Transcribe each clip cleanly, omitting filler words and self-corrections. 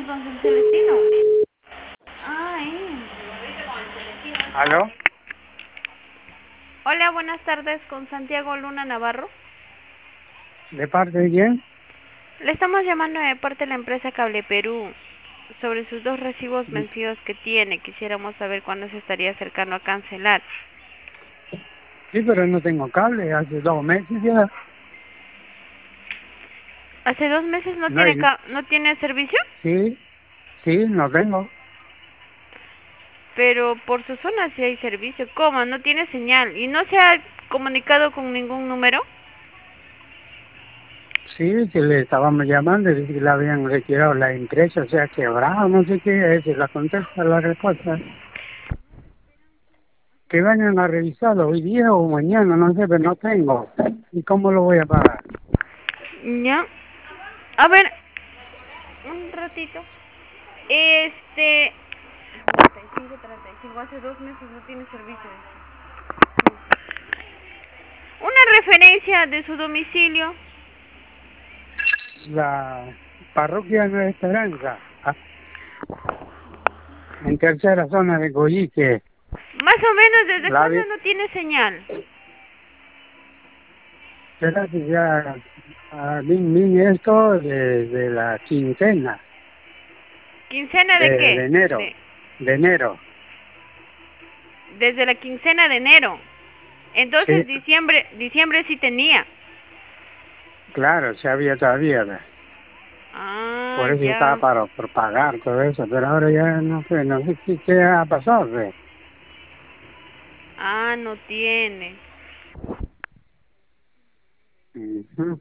con Celestino. Ay. ¿Aló? Hola, buenas tardes, con Santiago Luna Navarro. ¿De parte de quién? Le estamos llamando de parte de la empresa Cable Perú sobre sus dos recibos vencidos que tiene. Quisiéramos saber cuándo se estaría acercando a cancelar. Sí, pero no tengo cable, hace 2 meses ya. ¿Hace 2 meses No hay, no tiene servicio? sí, sí, no tengo. Pero por su zona sí hay servicio. ¿Cómo? No tiene señal. ¿Y no se ha comunicado con ningún número? Sí, que le estábamos llamando y dice que le habían retirado la empresa, o sea, quebrado, no sé qué, es la contesta la respuesta. Que vayan a revisarlo hoy día o mañana, no sé, pero no tengo. ¿Y cómo lo voy a pagar? Ya. A ver, un ratito. 35, hace 2 meses no tiene servicio. Una referencia de su domicilio. La parroquia Nueva Esperanza, en tercera zona de Coyique. Más o menos, ¿desde La cuándo vi, no tiene señal? será que ya vi esto de la quincena ¿Quincena de de qué? enero, de enero. Desde la quincena de enero. Sí, Entonces diciembre sí tenía. claro, sí había todavía, ¿ve? Ah, Por eso estaba ya. por pagar todo eso, pero ahora ya no sé qué ha pasado, ¿ve? Ah, no tiene. Ujú.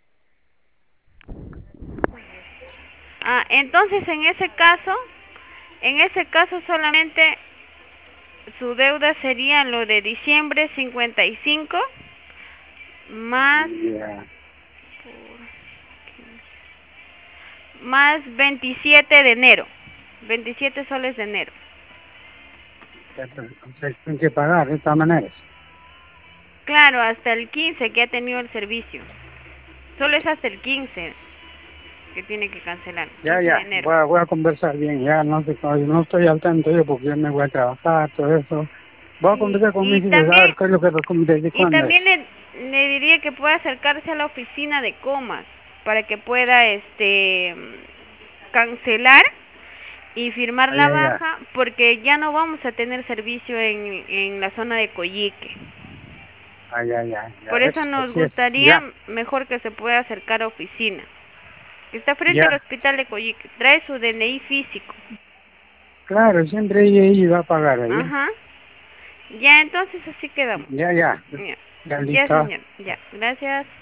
Ah, entonces en ese caso solamente su deuda sería lo de diciembre 55 más Ya, más 27 de enero. 27 soles de enero. o sea, tienen que pagar de todas maneras. Claro, hasta el 15 que ha tenido el servicio. Solo es hasta el 15 que tiene que cancelar. Ya, 15 de ya, enero. voy a conversar bien, ya no sé, no estoy al tanto yo porque yo me voy a trabajar, todo eso. Voy a Sí. conversar con mi Y hijo a también, ver qué es lo que, desde y cuándo es. también le diría que pueda acercarse a la oficina de comas para que pueda cancelar y firmar Ah, la ya, ya, baja porque ya no vamos a tener servicio en la zona de Coyique. ah, ya Por ves, eso nos así es, gustaría ya, mejor que se pueda acercar a oficina. Está frente al ya. hospital de Coyique. Trae su DNI físico. Claro, siempre ella iba a pagar ahí. Ajá. Ya, entonces así quedamos. Ya, ya, Ya, ya ya listo. señor. Ya, gracias.